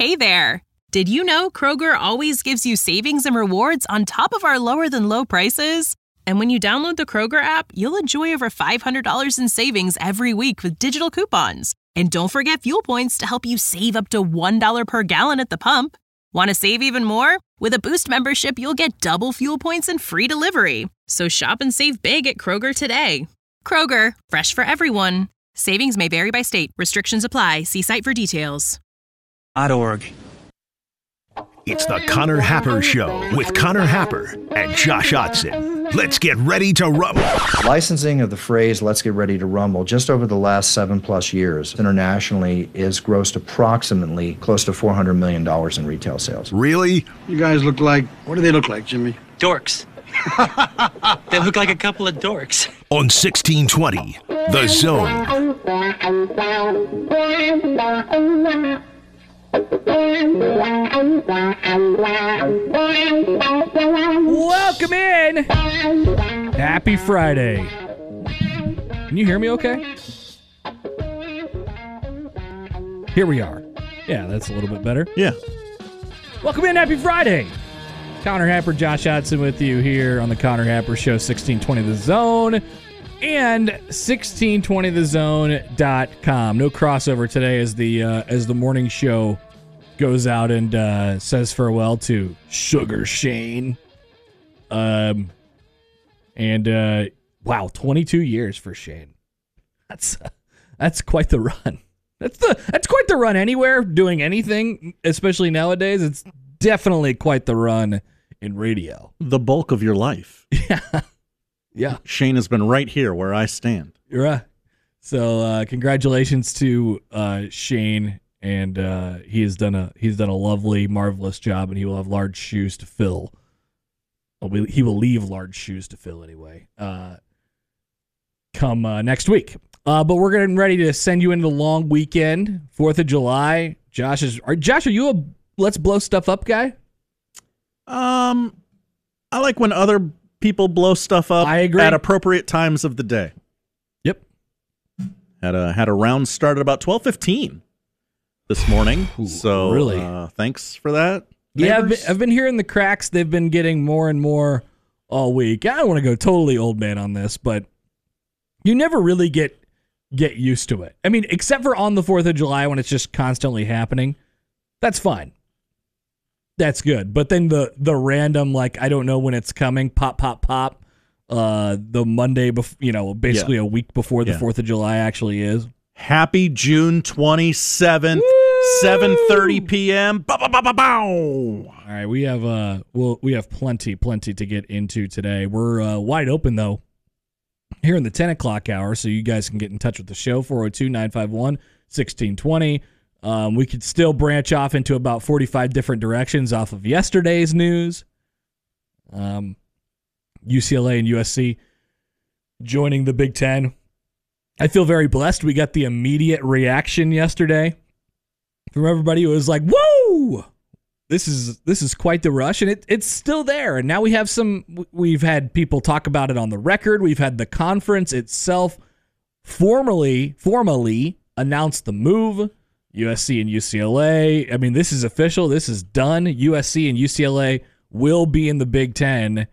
Hey there! Did you know Kroger always gives you savings and rewards on top of our lower-than-low prices? And when you download the Kroger app, you'll enjoy over $500 in savings every week with digital coupons. And don't forget fuel points to help you save up to $1 per gallon at the pump. Want to save even more? With a Boost membership, you'll get double fuel points and free delivery. So shop and save big at Kroger today. Kroger, fresh for everyone. Savings may vary by state. Restrictions apply. See site for details. .org. It's the Connor Happer Show with Connor Happer and Josh Otson. Let's get ready to rumble. Licensing of the phrase "let's get ready to rumble" just over the last 7+ years internationally is grossed approximately close to $400 million in retail sales. Really? You guys look like, what do they look like, Jimmy? Dorks. They look like a couple of dorks. On 1620, The Zone. Welcome in. Happy Friday. Can you hear me okay? Here we are. Yeah, that's a little bit better. Yeah. Welcome in. Happy Friday. Connor Happer, Josh Hodson with you here on the Connor Happer Show, 1620 The Zone and 1620thezone.com. No crossover today as the morning show goes out and says farewell to Sugar Shane. Wow, 22 years for Shane. That's quite the run. That's quite the run anywhere, doing anything, especially nowadays. It's definitely quite the run in radio. The bulk of your life. Yeah. Shane has been right here where I stand. You're right. So congratulations to Shane, and he has done a lovely, marvelous job, and he will have large shoes to fill. Well, he will leave large shoes to fill anyway. Come next week. But we're getting ready to send you into the long weekend, 4th of July. Josh, are you a let's blow stuff up guy? I like when other people blow stuff up. I agree. At appropriate times of the day. Yep. Had a round start at about 12:15 this morning. Ooh, so really? Thanks for that. Yeah, neighbors. I've been hearing the cracks. They've been getting more and more all week. I don't want to go totally old man on this, but you never really get used to it. I mean, except for on the 4th of July when it's just constantly happening. That's fine. That's good. But then the random, like, I don't know when it's coming, pop, the Monday, basically a week before the 4th of July actually is. Happy June 27th, 7:30 p.m. Bow, bow, bow, bow, bow. All right, we have plenty to get into today. We're wide open, though, here in the 10 o'clock hour, so you guys can get in touch with the show, 402-951-1620. We could still branch off into about 45 different directions off of yesterday's news. UCLA and USC joining the Big Ten. I feel very blessed. We got the immediate reaction yesterday from everybody who was like, whoa, this is quite the rush. And it's still there. And now we've had people talk about it on the record. We've had the conference itself formally announce the move. USC and UCLA. I mean, this is official. This is done. USC and UCLA will be in the Big Ten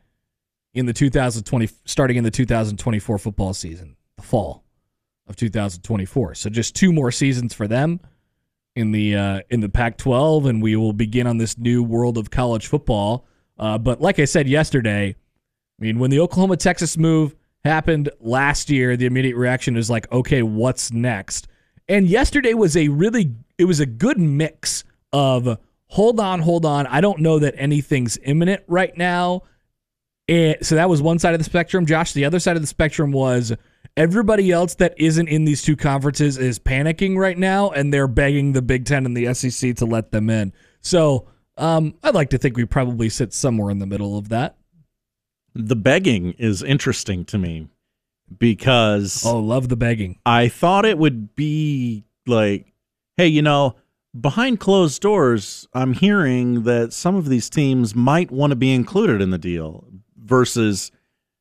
starting in the 2024 football season, the fall of 2024. So just 2 more seasons for them in the Pac-12, and we will begin on this new world of college football. But like I said yesterday, I mean, when the Oklahoma-Texas move happened last year, the immediate reaction is like, okay, what's next? And yesterday was a good mix of hold on. I don't know that anything's imminent right now. And so that was one side of the spectrum. Josh, the other side of the spectrum was everybody else that isn't in these two conferences is panicking right now, and they're begging the Big Ten and the SEC to let them in. So I'd like to think we probably sit somewhere in the middle of that. The begging is interesting to me. Because love the begging. I thought it would be like, hey, behind closed doors, I'm hearing that some of these teams might want to be included in the deal versus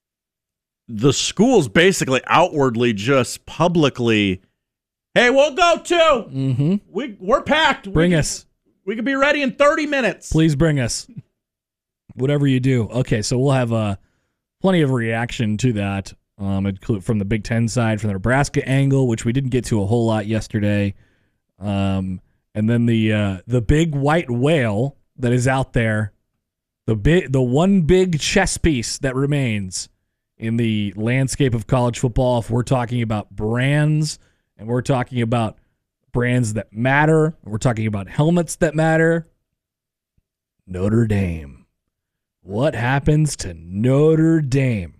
the schools basically outwardly just publicly, hey, we'll go too. Mm-hmm. We're packed. Bring us. We could be ready in 30 minutes. Please bring us. Whatever you do. Okay, so we'll have plenty of reaction to that from the Big Ten side, from the Nebraska angle, which we didn't get to a whole lot yesterday. And then the big white whale that is out there, the one big chess piece that remains in the landscape of college football. If we're talking about brands, and we're talking about brands that matter, and we're talking about helmets that matter, Notre Dame. What happens to Notre Dame?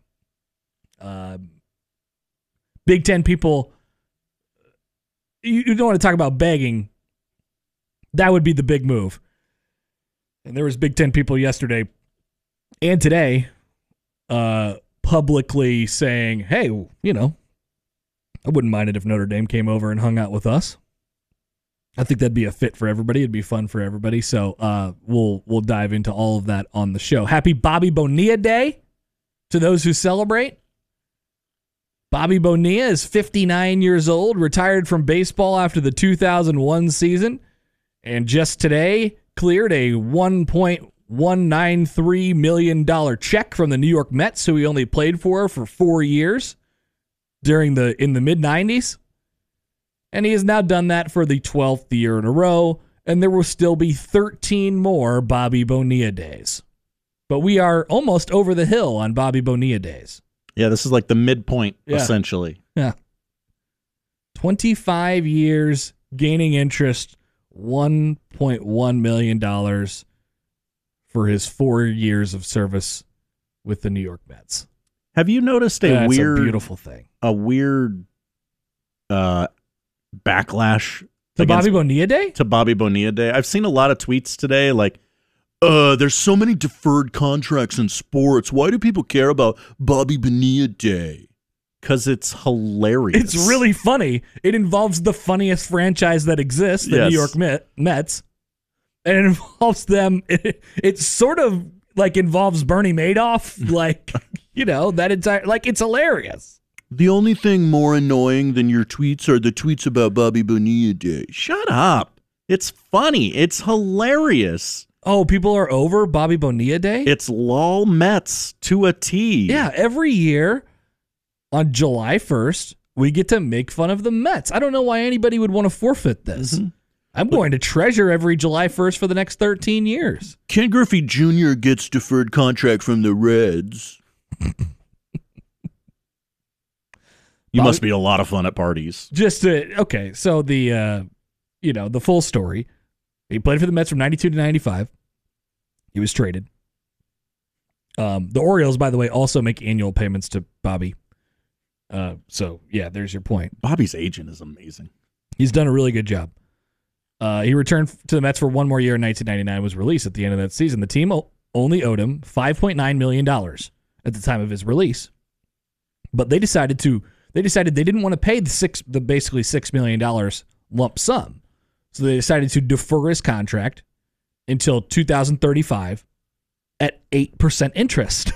Big Ten people, you don't want to talk about begging. That would be the big move. And there was Big Ten people yesterday and today publicly saying, hey, you know, I wouldn't mind it if Notre Dame came over and hung out with us. I think that'd be a fit for everybody. It'd be fun for everybody. So we'll dive into all of that on the show. Happy Bobby Bonilla Day to those who celebrate. Bobby Bonilla is 59 years old, retired from baseball after the 2001 season, and just today cleared a $1.193 million check from the New York Mets, who he only played for 4 years in the mid-90s. And he has now done that for the 12th year in a row, and there will still be 13 more Bobby Bonilla days. But we are almost over the hill on Bobby Bonilla days. Yeah, this is like the midpoint, essentially. Yeah. 25 years, gaining interest, $1.1 million for his 4 years of service with the New York Mets. Have you noticed a beautiful thing? A weird backlash to Bobby Bonilla Day? To Bobby Bonilla Day. I've seen a lot of tweets today like, there's so many deferred contracts in sports. Why do people care about Bobby Bonilla Day? Because it's hilarious. It's really funny. It involves the funniest franchise that exists, the New York Mets. And it involves them. It sort of like involves Bernie Madoff. Like, you know, that entire, like, it's hilarious. The only thing more annoying than your tweets are the tweets about Bobby Bonilla Day. Shut up. It's funny. It's hilarious. Oh, people are over Bobby Bonilla Day? It's lol Mets to a T. Yeah, every year on July 1st, we get to make fun of the Mets. I don't know why anybody would want to forfeit this. Mm-hmm. I'm going to treasure every July 1st for the next 13 years. Ken Griffey Jr. gets deferred contract from the Reds. You must be a lot of fun at parties. Okay, so the full story. He played for the Mets from 92 to 95. He was traded. The Orioles, by the way, also make annual payments to Bobby. So, yeah, there's your point. Bobby's agent is amazing. He's done a really good job. He returned to the Mets for one more year in 1999, was released at the end of that season. The team only owed him $5.9 million at the time of his release. But they decided they didn't want to pay the basically $6 million lump sum. So they decided to defer his contract until 2035 at 8% interest.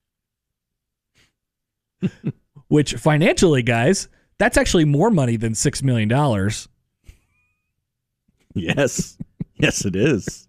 Which financially, guys, that's actually more money than $6 million. Yes. Yes, it is.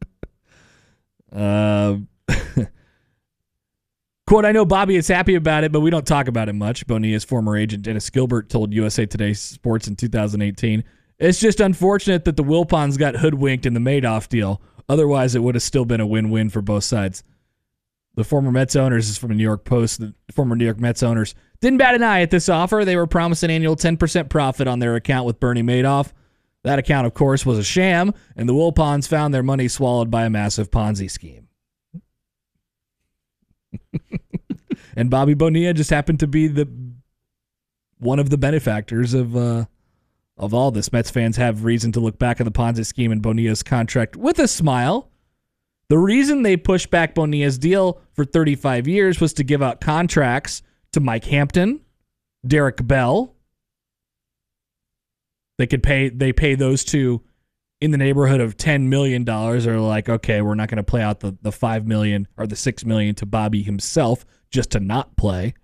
Quote, I know Bobby is happy about it, but we don't talk about it much. Bonilla's former agent, Dennis Gilbert, told USA Today Sports in 2018. It's just unfortunate that the Wilpons got hoodwinked in the Madoff deal. Otherwise, it would have still been a win-win for both sides. The former Mets owners, this is from the New York Post, the former New York Mets owners didn't bat an eye at this offer. They were promised an annual 10% profit on their account with Bernie Madoff. That account, of course, was a sham, and the Wilpons found their money swallowed by a massive Ponzi scheme. And Bobby Bonilla just happened to be one of the benefactors of all this. Mets fans have reason to look back at the Ponzi scheme and Bonilla's contract with a smile. The reason they pushed back Bonilla's deal for 35 years was to give out contracts to Mike Hampton, Derek Bell. They pay those two in the neighborhood of $10 million. They're like, okay, we're not going to play out the $5 million or the $6 million to Bobby himself just to not play.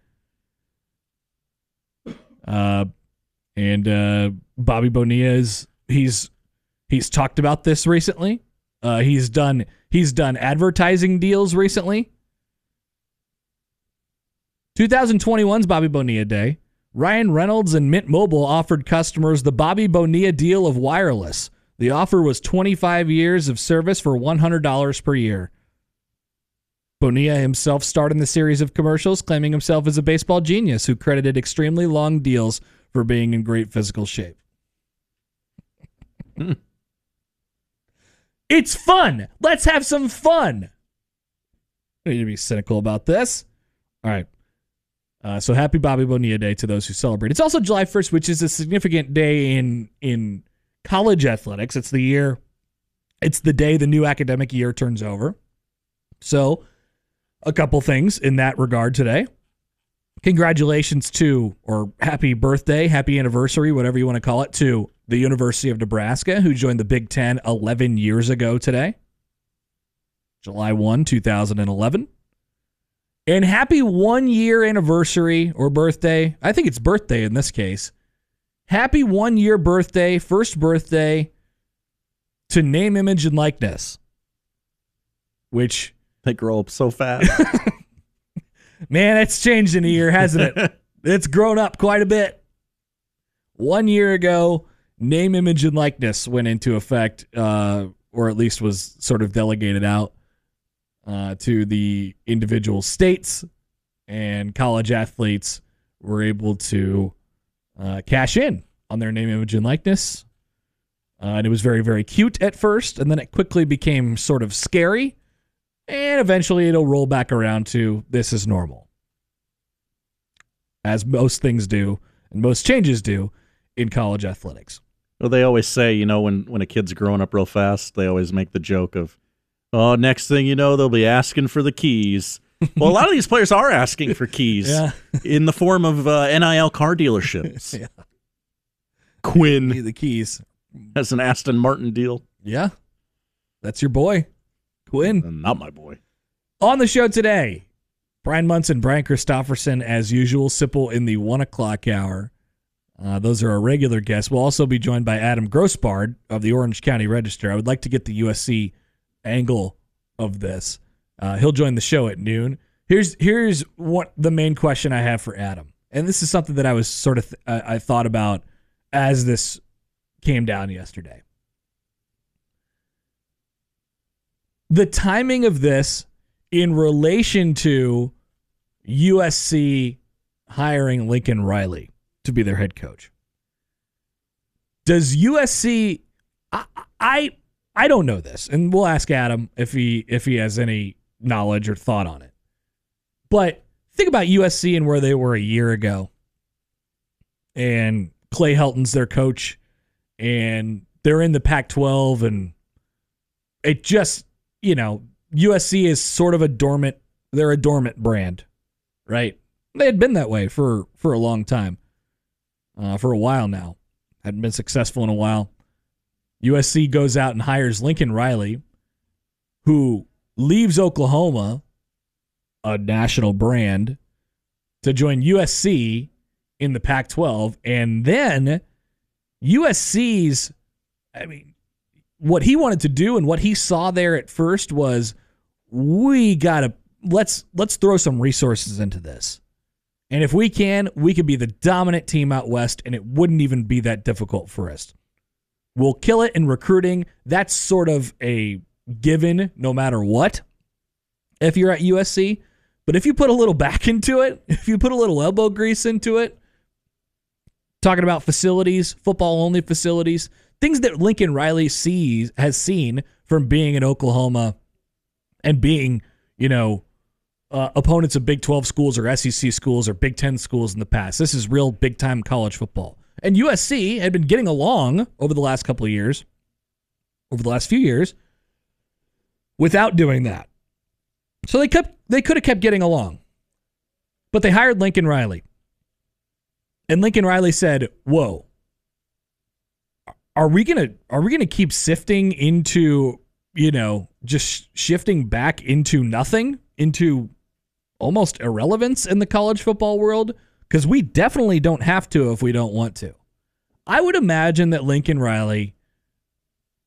And Bobby Bonilla he's talked about this recently. He's done advertising deals recently. 2021's Bobby Bonilla Day. Ryan Reynolds and Mint Mobile offered customers the Bobby Bonilla deal of wireless. The offer was 25 years of service for $100 per year. Bonilla himself starred in the series of commercials, claiming himself as a baseball genius who credited extremely long deals for being in great physical shape. It's fun. Let's have some fun. I need to be cynical about this. All right. So happy Bobby Bonilla Day to those who celebrate. It's also July 1st, which is a significant day in college athletics. It's the day the new academic year turns over. So a couple things in that regard today. Congratulations to, or happy birthday, happy anniversary, whatever you want to call it, to the University of Nebraska, who joined the Big Ten 11 years ago today. July 1, 2011. And happy 1 year anniversary or birthday. I think it's birthday in this case. Happy 1 year birthday, first birthday to Name, Image, and Likeness. Which... They grow up so fast. Man, it's changed in a year, hasn't it? It's grown up quite a bit. 1 year ago, Name, Image, and Likeness went into effect, or at least was sort of delegated out to the individual states, and college athletes were able to cash in on their name, image, and likeness. And it was very, very cute at first, and then it quickly became sort of scary, and eventually it'll roll back around to this is normal. As most things do, and most changes do in college athletics. Well, they always say, you know, when a kid's growing up real fast, they always make the joke of, oh, next thing you know, they'll be asking for the keys. Well, a lot of these players are asking for keys in the form of NIL car dealerships. Yeah. Quinn. The keys. Has an Aston Martin deal. Yeah. That's your boy, Quinn. Not my boy. On the show today, Brian Munson, Brian Christopherson, as usual, Sipple in the 1 o'clock hour. Those are our regular guests. We'll also be joined by Adam Grossbard of the Orange County Register. I would like to get the USC angle of this. He'll join the show at noon. Here's what the main question I have for Adam, and this is something that I was sort of I thought about as this came down yesterday. The timing of this in relation to USC hiring Lincoln Riley to be their head coach. Does USC? I don't know this, and we'll ask Adam if he has any knowledge or thought on it. But think about USC and where they were a year ago, and Clay Helton's their coach, and they're in the Pac-12, and it just, you know, USC is sort of they're a dormant brand, right? They had been that way for a long time, for a while now. Hadn't been successful in a while. USC goes out and hires Lincoln Riley, who leaves Oklahoma, a national brand, to join USC in the Pac-12. And then USC's, what he wanted to do and what he saw there at first was, let's throw some resources into this. And if we could be the dominant team out west, and it wouldn't even be that difficult for us. We'll kill it in recruiting. That's sort of a given no matter what if you're at USC. But if you put a little back into it, if you put a little elbow grease into it, talking about facilities, football-only facilities, things that Lincoln Riley has seen from being in Oklahoma and being, opponents of Big 12 schools or SEC schools or Big 10 schools in the past. This is real big-time college football. And USC had been getting along over the last few years, without doing that. So they could have kept getting along. But they hired Lincoln Riley. And Lincoln Riley said, "Whoa. Are we gonna keep sifting into, just shifting back into nothing, into almost irrelevance in the college football world? Because we definitely don't have to if we don't want to." I would imagine that Lincoln Riley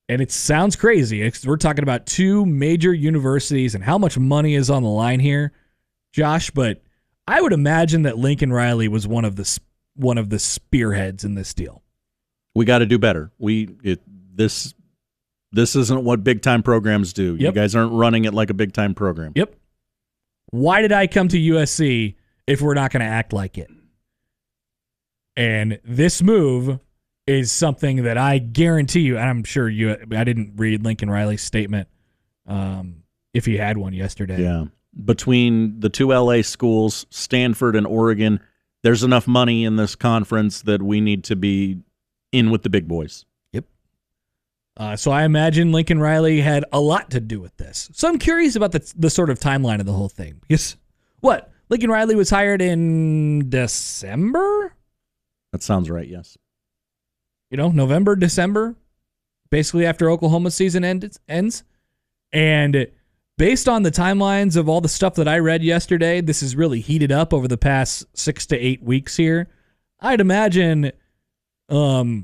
And it sounds crazy. We're talking about two major universities and how much money is on the line here, Josh. But I would imagine that Lincoln Riley was one of the spearheads in this deal. We got to do better. This isn't what big time programs do. Yep. You guys aren't running it like a big time program. Yep. Why did I come to USC if we're not going to act like it? And this move is something that I guarantee you, and I'm sure I didn't read Lincoln Riley's statement if he had one yesterday. Yeah. Between the two LA schools, Stanford and Oregon, there's enough money in this conference that we need to be in with the big boys. Yep. So I imagine Lincoln Riley had a lot to do with this. So I'm curious about the sort of timeline of the whole thing. Because Lincoln Riley was hired in December? That sounds right, yes. November, December, basically after Oklahoma season ends. And based on the timelines of all the stuff that I read yesterday, this has really heated up over the past 6 to 8 weeks here. I'd imagine, I'd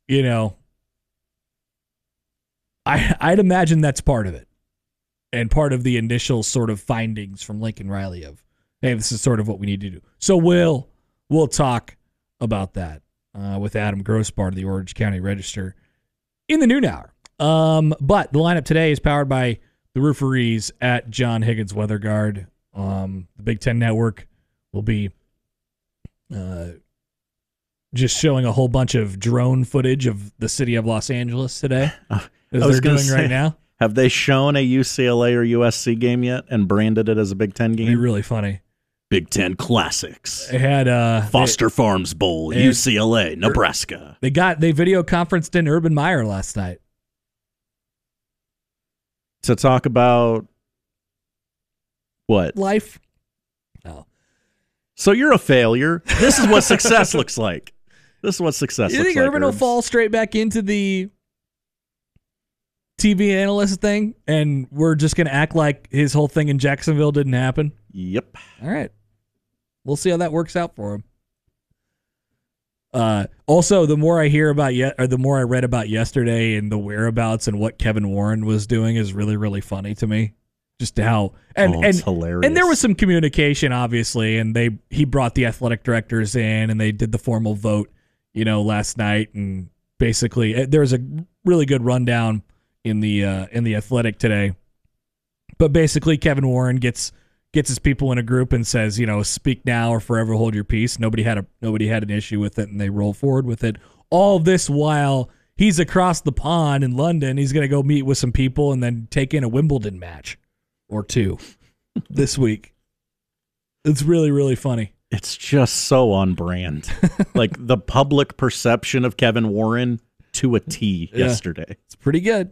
imagine that's part of it. And part of the initial sort of findings from Lincoln Riley of, hey, this is sort of what we need to do. So we'll talk about that with Adam Grossbart of the Orange County Register in the noon hour. But the lineup today is powered by the Rooferees at John Higgins Weather Guard. The Big Ten Network will be just showing a whole bunch of drone footage of the city of Los Angeles today, as they're doing right now. Have they shown a UCLA or USC game yet and branded it as a Big Ten game? It'd be really funny. Big Ten Classics. They had Foster Farms Bowl, UCLA, Nebraska. They video conferenced in Urban Meyer last night to talk about what? Life. No. So you're a failure. This is what success looks like. This is what success looks like. You think Urban will fall straight back into the TV analyst thing, and we're just going to act like his whole thing in Jacksonville didn't happen? Yep. All right. We'll see how that works out for him. Also, the more I hear about the more I read about yesterday and the whereabouts and what Kevin Warren was doing is really, really funny to me. Just how it's hilarious. And there was some communication, obviously, and he brought the athletic directors in and they did the formal vote, last night, and basically there was a really good rundown in the Athletic today. But basically, Kevin Warren gets his people in a group and says, speak now or forever hold your peace. Nobody had an issue with it, and they roll forward with it. All this while he's across the pond in London. He's going to go meet with some people and then take in a Wimbledon match or two this week. It's really, really funny. It's just so on brand. Like the public perception of Kevin Warren to a T yesterday. It's pretty good.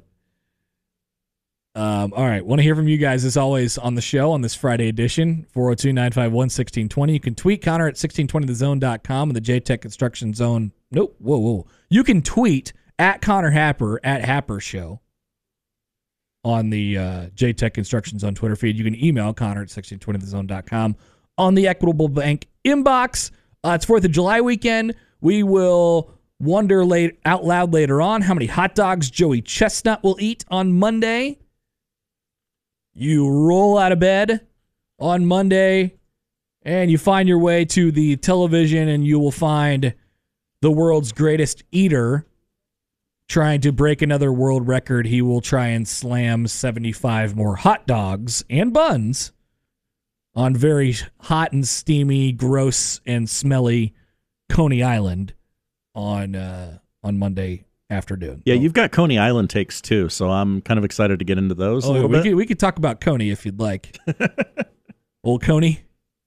All right. Want to hear from you guys as always on the show on this Friday edition, 402-951-1620. You can tweet Connor at 1620thezone.com and the JTech Construction Zone. Nope. Whoa. You can tweet at Connor Happer at Happer Show on the JTech Construction Zone Twitter feed. You can email Connor at 1620thezone.com on the Equitable Bank inbox. It's 4th of July weekend. We will wonder out loud later on how many hot dogs Joey Chestnut will eat on Monday. You roll out of bed on Monday and you find your way to the television and you will find the world's greatest eater trying to break another world record. He will try and slam 75 more hot dogs and buns on very hot and steamy, gross and smelly Coney Island on Monday afternoon. Yeah, you've got Coney Island takes too, so I'm kind of excited to get into those a little bit. We could talk about Coney if you'd like. Old Coney.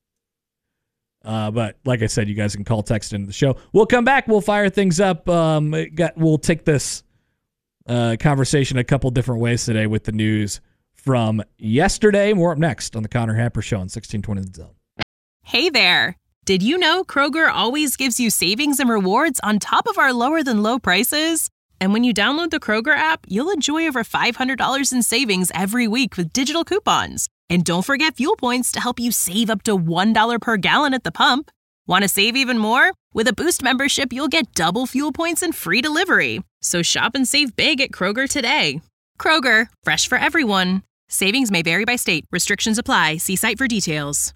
But like I said, you guys can call, text into the show. We'll come back. We'll fire things up. We'll take this conversation a couple different ways today with the news from yesterday. More up next on the Connor Happer Show on 1620 The Zone. Hey there. Did you know Kroger always gives you savings and rewards on top of our lower than low prices? And when you download the Kroger app, you'll enjoy over $500 in savings every week with digital coupons. And don't forget fuel points to help you save up to $1 per gallon at the pump. Want to save even more? With a Boost membership, you'll get double fuel points and free delivery. So shop and save big at Kroger today. Kroger, fresh for everyone. Savings may vary by state. Restrictions apply. See site for details.